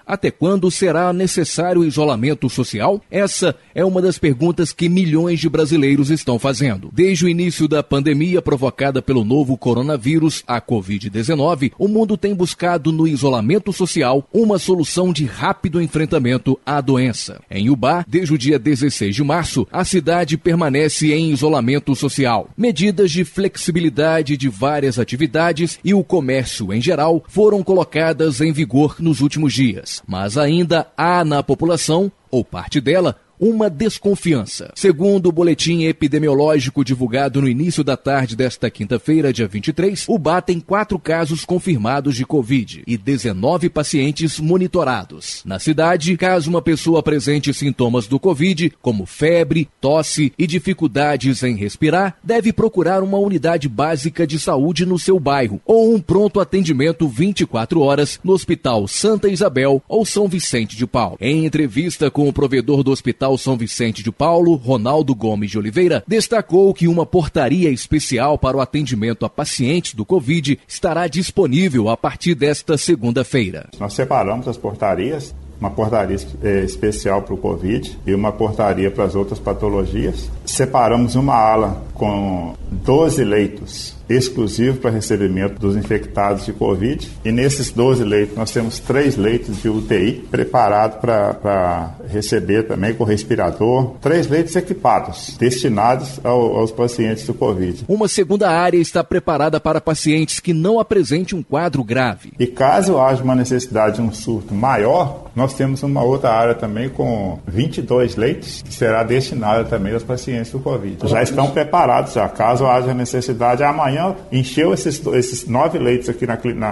Até quando será necessário o isolamento social? Essa é uma das perguntas que milhões de brasileiros estão fazendo. Desde o início da pandemia provocada pelo novo coronavírus, a Covid-19, o mundo tem buscado no isolamento social uma solução de rápido enfrentamento à doença. Em Ubá, desde o dia 16 de março, a cidade permanece em isolamento social. Medidas de flexibilidade de várias atividades e o comércio em geral foram colocadas em vigor nos últimos dias. Mas ainda há na população, ou parte dela, uma desconfiança. Segundo o boletim epidemiológico divulgado no início da tarde desta quinta-feira, dia 23, Ubá tem 4 casos confirmados de Covid e 19 pacientes monitorados. Na cidade, caso uma pessoa apresente sintomas do Covid, como febre, tosse e dificuldades em respirar, deve procurar uma unidade básica de saúde no seu bairro ou um pronto atendimento 24 horas no Hospital Santa Isabel ou São Vicente de Paulo. Em entrevista com o provedor do Hospital São Vicente de Paulo, Ronaldo Gomes de Oliveira, destacou que uma portaria especial para o atendimento a pacientes do Covid estará disponível a partir desta segunda-feira. Nós separamos as portarias, uma portaria especial para o Covid e uma portaria para as outras patologias. Separamos uma ala com 12 leitos exclusivo para recebimento dos infectados de Covid, e nesses 12 leitos nós temos 3 leitos de UTI preparados para receber também com respirador, 3 leitos equipados, destinados aos pacientes do Covid. Uma segunda área está preparada para pacientes que não apresentem um quadro grave. E caso haja uma necessidade de um surto maior, nós temos uma outra área também com 22 leitos, que será destinada também aos pacientes do Covid. Já estão preparados, já, caso haja necessidade. Amanhã encheu esses 9 leitos aqui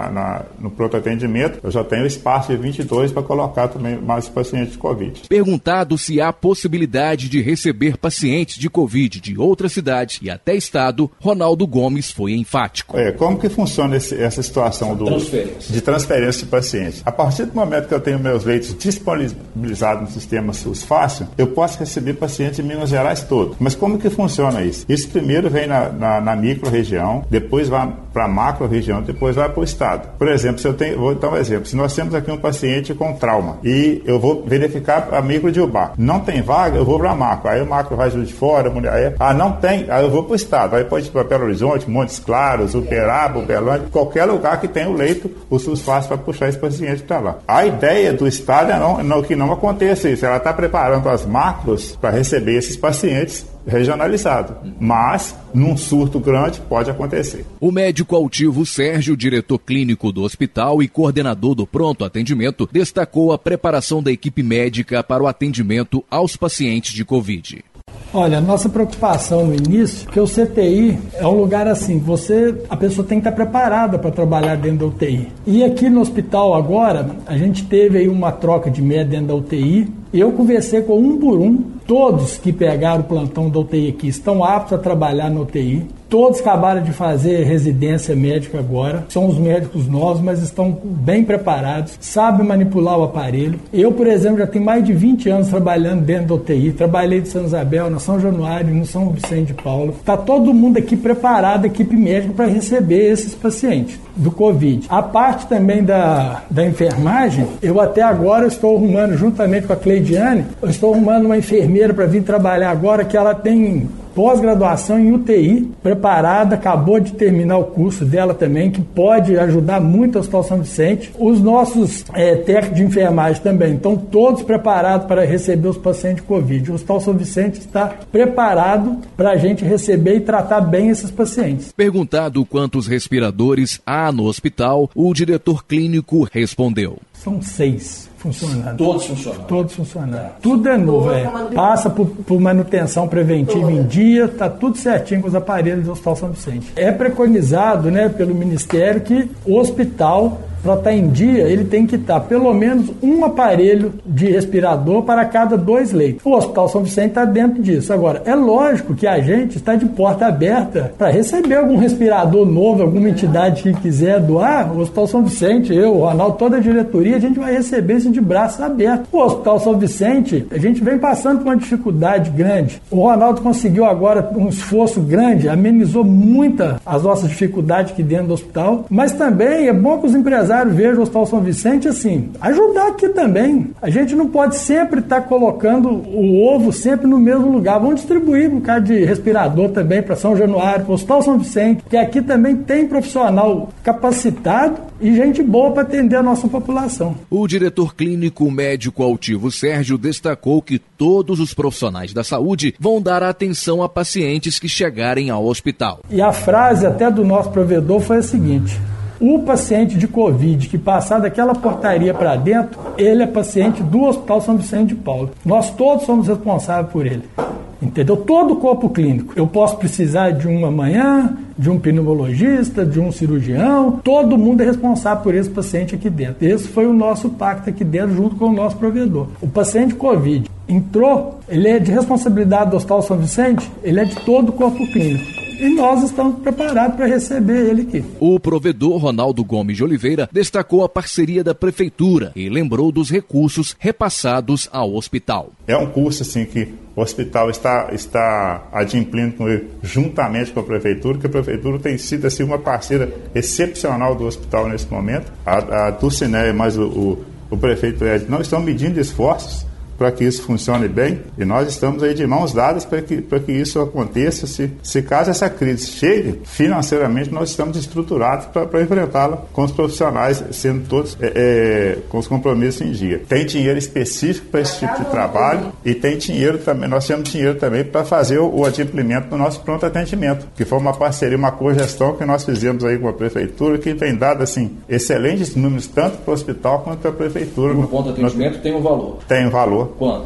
no pronto atendimento, eu já tenho espaço de 22 para colocar também mais pacientes de Covid. Perguntado se há possibilidade de receber pacientes de Covid de outras cidades e até estado, Ronaldo Gomes foi enfático. Como que funciona essa situação de transferência de pacientes? A partir do momento que eu tenho meus leitos disponibilizados no sistema SUS Fácil, eu posso receber pacientes em Minas Gerais todo. Mas como que funciona isso? Isso primeiro vem na micro-região, depois vai para a macro-região, depois vai para o estado. Por exemplo, vou dar um exemplo. Se nós temos aqui um paciente com trauma e eu vou verificar a micro de Ubá, não tem vaga, eu vou para a macro. Aí o macro vai de fora, não tem, aí eu vou para o estado. Aí pode ir para Belo Horizonte, Montes Claros, Uberaba, Uberlândia, qualquer lugar que tenha o leito, o SUS faz para puxar esse paciente para lá. A ideia do estado é que não aconteça isso. Ela está preparando as macros para receber esses pacientes regionalizado, mas num surto grande pode acontecer. O médico altivo Sérgio, diretor clínico do hospital e coordenador do pronto atendimento, destacou a preparação da equipe médica para o atendimento aos pacientes de Covid. Olha, a nossa preocupação no início, que o CTI é um lugar assim, a pessoa tem que estar preparada para trabalhar dentro da UTI. E aqui no hospital agora, a gente teve aí uma troca de médico dentro da UTI, e eu conversei com um por um, todos que pegaram o plantão da UTI aqui estão aptos a trabalhar na UTI. Todos acabaram de fazer residência médica agora. São os médicos novos, mas estão bem preparados, sabem manipular o aparelho. Eu, por exemplo, já tenho mais de 20 anos trabalhando dentro da UTI. Trabalhei de São Isabel, na São Januário, no São Vicente de Paulo. Está todo mundo aqui preparado, equipe médica, para receber esses pacientes do Covid. A parte também da enfermagem, eu até agora estou arrumando, juntamente com a Cleidiane, eu estou arrumando uma enfermeira para vir trabalhar agora, que ela tem pós-graduação em UTI, preparada, acabou de terminar o curso dela também, que pode ajudar muito o Hospital São Vicente. Os nossos técnicos de enfermagem também estão todos preparados para receber os pacientes de Covid. O Hospital São Vicente está preparado para a gente receber e tratar bem esses pacientes. Perguntado quantos respiradores há no hospital, o diretor clínico respondeu: São 6 funcionando. Todos funcionando? Todos funcionando. Tudo é novo, Passa por manutenção preventiva em dia, está tudo certinho com os aparelhos do Hospital São Vicente. É preconizado, pelo Ministério que o hospital, para estar em dia, ele tem que estar pelo menos um aparelho de respirador para cada 2 leitos. O Hospital São Vicente está dentro disso. Agora, é lógico que a gente está de porta aberta para receber algum respirador novo, alguma entidade que quiser doar. O Hospital São Vicente, eu, o Ronaldo, toda a diretoria, a gente vai receber isso de braços abertos. O Hospital São Vicente, a gente vem passando por uma dificuldade grande. O Ronaldo conseguiu agora um esforço grande, amenizou muito as nossas dificuldades aqui dentro do hospital, mas também é bom que os empresários empresário vejo o Hospital São Vicente assim, ajudar aqui também. A gente não pode sempre estar colocando o ovo sempre no mesmo lugar. Vamos distribuir um bocado de respirador também para São Januário, para o Hospital São Vicente, que aqui também tem profissional capacitado e gente boa para atender a nossa população. O diretor clínico médico altivo Sérgio destacou que todos os profissionais da saúde vão dar atenção a pacientes que chegarem ao hospital. E a frase até do nosso provedor foi a seguinte: o paciente de Covid que passar daquela portaria para dentro, ele é paciente do Hospital São Vicente de Paulo. Nós todos somos responsáveis por ele. Entendeu? Todo o corpo clínico. Eu posso precisar de um amanhã, de um pneumologista, de um cirurgião. Todo mundo é responsável por esse paciente aqui dentro. Esse foi o nosso pacto aqui dentro, junto com o nosso provedor. O paciente Covid entrou, ele é de responsabilidade do Hospital São Vicente, ele é de todo o corpo clínico. E nós estamos preparados para receber ele aqui. O provedor Ronaldo Gomes de Oliveira destacou a parceria da Prefeitura e lembrou dos recursos repassados ao hospital. É um curso assim, que o hospital está adimplindo com ele, juntamente com a Prefeitura, que a Prefeitura tem sido assim, uma parceira excepcional do hospital nesse momento. A Dulcinea mais o prefeito Ed não estão medindo esforços para que isso funcione bem, e nós estamos aí de mãos dadas para que isso aconteça. Se caso essa crise chegue, financeiramente nós estamos estruturados para enfrentá-la com os profissionais, sendo todos com os compromissos em dia. Tem dinheiro específico para esse tipo de trabalho e tem dinheiro também, nós temos dinheiro também para fazer o adimplemento do nosso pronto atendimento, que foi uma parceria, uma cogestão que nós fizemos aí com a Prefeitura, que tem dado assim, excelentes números tanto para o hospital quanto para a Prefeitura. O pronto atendimento tem um valor? Tem um valor. Quanto?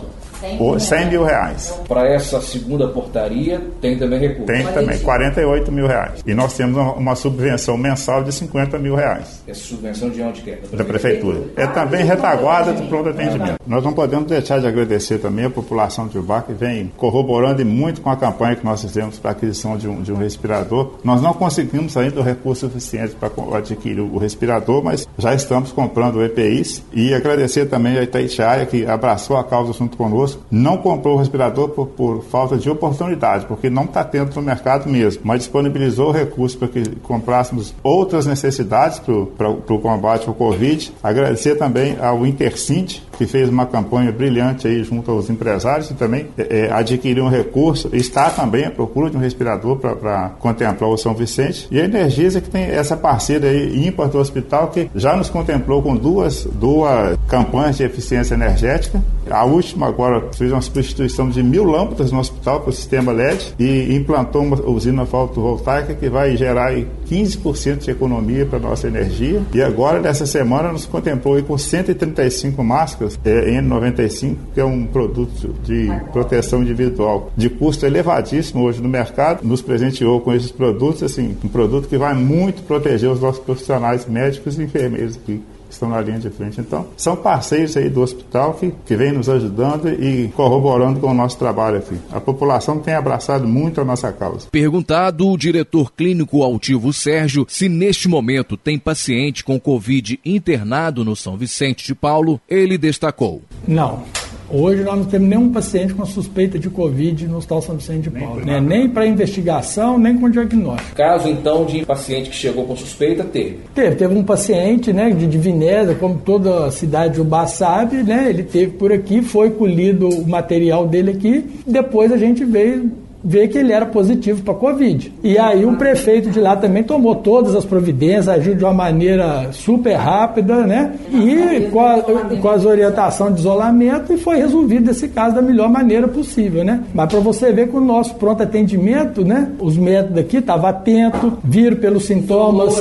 100 mil reais. Para essa segunda portaria, tem também recurso? Tem também, 48 mil reais. E nós temos uma subvenção mensal de 50 mil reais. Essa subvenção de onde que é? Da Prefeitura. É também retaguarda do pronto atendimento. Nós não podemos deixar de agradecer também a população de Ubá, que vem corroborando muito com a campanha que nós fizemos para a aquisição de um respirador. Nós não conseguimos ainda o recurso suficiente para adquirir o respirador, mas já estamos comprando EPIs. E agradecer também a Itatiaia, que abraçou a causa junto conosco. Não comprou o respirador por falta de oportunidade, porque não está tendo no mercado mesmo, mas disponibilizou o recurso para que comprássemos outras necessidades para o combate ao Covid. Agradecer também ao Intercint, que fez uma campanha brilhante aí junto aos empresários e também adquiriu um recurso, está também à procura de um respirador para contemplar o São Vicente. E a Energisa, que tem essa parceira aí ímpar do hospital, que já nos contemplou com duas campanhas de eficiência energética. A última agora fez uma substituição de 1.000 lâmpadas no hospital para o sistema LED e implantou uma usina fotovoltaica que vai gerar aí 15% de economia para a nossa energia. E agora, nessa semana, nos contemplou aí com 135 máscaras N95, que é um produto de proteção individual de custo elevadíssimo hoje no mercado. Nos presenteou com esses produtos, assim, um produto que vai muito proteger os nossos profissionais médicos e enfermeiros aqui. Estão na linha de frente. Então, são parceiros aí do hospital que vem nos ajudando e corroborando com o nosso trabalho aqui. A população tem abraçado muito a nossa causa. Perguntado o diretor clínico altivo Sérgio se neste momento tem paciente com Covid internado no São Vicente de Paulo, ele destacou. Não. Hoje nós não temos nenhum paciente com suspeita de Covid no Hospital São Vicente de Paulo. Nem para investigação, nem com diagnóstico. Caso, então, de paciente que chegou com suspeita, teve? Teve um paciente, né, de Vinésia, como toda a cidade de Ubá sabe, né, ele teve por aqui, foi colhido o material dele aqui, depois a gente veio ver que ele era positivo para Covid. E aí o prefeito de lá também tomou todas as providências, agiu de uma maneira super rápida, né? E com as orientações de isolamento, e foi resolvido esse caso da melhor maneira possível, né? Mas para você ver que o nosso pronto atendimento, né? Os médicos aqui estavam atentos, viram pelos sintomas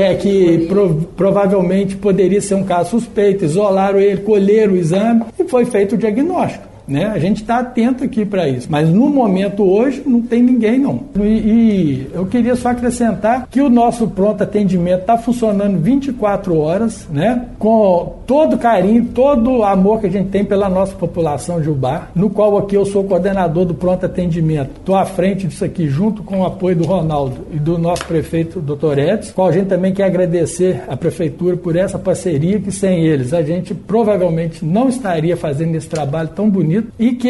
que provavelmente poderia ser um caso suspeito, isolaram ele, colheram o exame e foi feito o diagnóstico. Né? A gente está atento aqui para isso, mas no momento hoje não tem ninguém não. E eu queria só acrescentar que o nosso pronto atendimento está funcionando 24 horas, né? Com todo carinho, todo amor que a gente tem pela nossa população de Ubá, no qual aqui eu sou coordenador do pronto atendimento. Estou à frente disso aqui junto com o apoio do Ronaldo e do nosso prefeito, Dr. Edson, qual a gente também quer agradecer à prefeitura por essa parceria, que sem eles a gente provavelmente não estaria fazendo esse trabalho tão bonito devido e que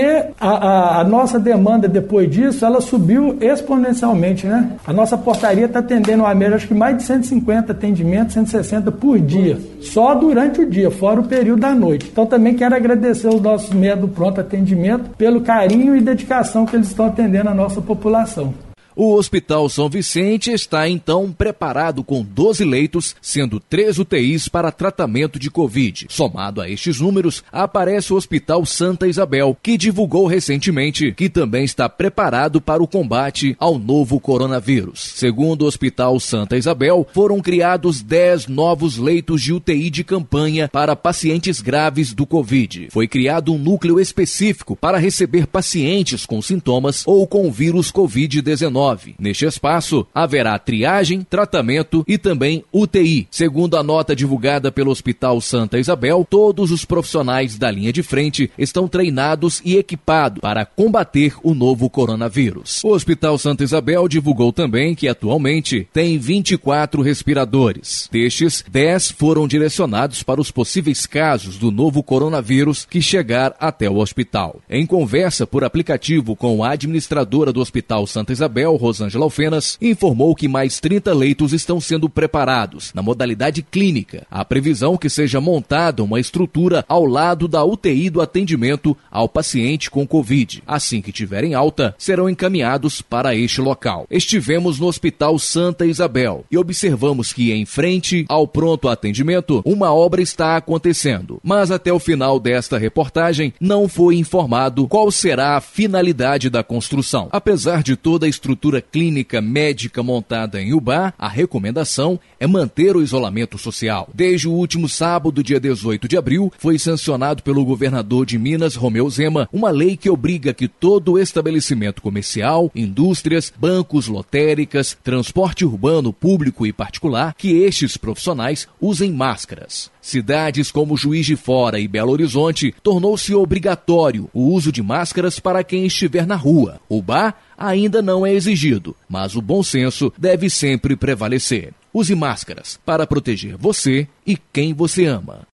a nossa demanda depois disso, ela subiu exponencialmente, né? A nossa portaria está atendendo uma média, acho que mais de 150 atendimentos, 160 por dia, só durante o dia, fora o período da noite. Então também quero agradecer os nossos médicos do pronto atendimento pelo carinho e dedicação que eles estão atendendo a nossa população. O Hospital São Vicente está, então, preparado com 12 leitos, sendo 3 UTIs para tratamento de Covid. Somado a estes números, aparece o Hospital Santa Isabel, que divulgou recentemente que também está preparado para o combate ao novo coronavírus. Segundo o Hospital Santa Isabel, foram criados 10 novos leitos de UTI de campanha para pacientes graves do Covid. Foi criado um núcleo específico para receber pacientes com sintomas ou com o vírus Covid-19. Neste espaço, haverá triagem, tratamento e também UTI. Segundo a nota divulgada pelo Hospital Santa Isabel, todos os profissionais da linha de frente estão treinados e equipados para combater o novo coronavírus. O Hospital Santa Isabel divulgou também que atualmente tem 24 respiradores. Destes, 10 foram direcionados para os possíveis casos do novo coronavírus que chegar até o hospital. Em conversa por aplicativo com a administradora do Hospital Santa Isabel, Rosângela Alfenas, informou que mais 30 leitos estão sendo preparados na modalidade clínica. A previsão é que seja montada uma estrutura ao lado da UTI do atendimento ao paciente com Covid. Assim que tiverem alta, serão encaminhados para este local. Estivemos no Hospital Santa Isabel e observamos que em frente ao pronto atendimento, uma obra está acontecendo. Mas até o final desta reportagem, não foi informado qual será a finalidade da construção. Apesar de toda a estrutura clínica médica montada em Ubá, a recomendação é manter o isolamento social. Desde o último sábado, dia 18 de abril, foi sancionado pelo governador de Minas, Romeu Zema, uma lei que obriga que todo estabelecimento comercial, indústrias, bancos, lotéricas, transporte urbano, público e particular, que estes profissionais usem máscaras. Cidades como Juiz de Fora e Belo Horizonte tornou-se obrigatório o uso de máscaras para quem estiver na rua. Ubá ainda não é exigido, mas o bom senso deve sempre prevalecer. Use máscaras para proteger você e quem você ama.